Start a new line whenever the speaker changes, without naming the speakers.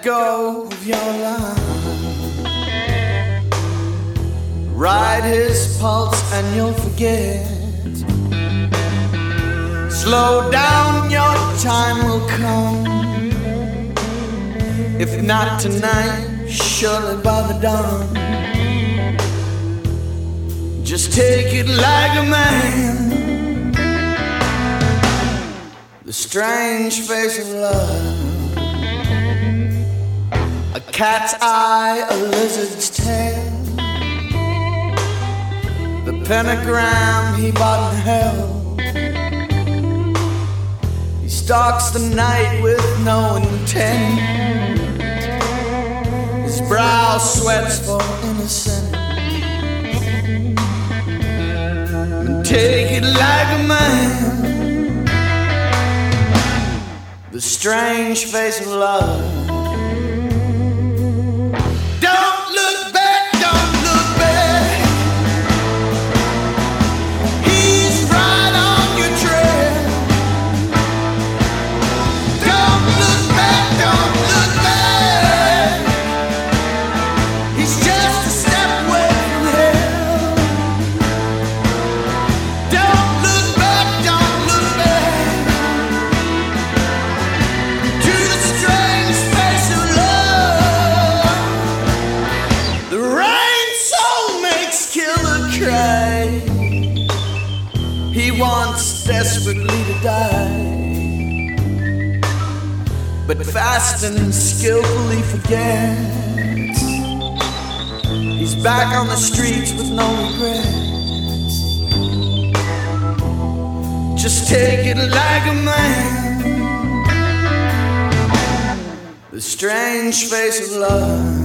go of your line. Ride his pulse and you'll forget. Slow down, your time will come. If not tonight, surely by the dawn. Just take it like a man. The strange face of love. A cat's eye, a lizard's tail. The pentagram he bought in hell. He stalks the night with no intent. His brow sweats for innocence. And take it like a man. The strange face of love. Desperately to die, but fast and skillfully forgets. He's back on the streets with no regrets. Just take it like a man. The strange face of love.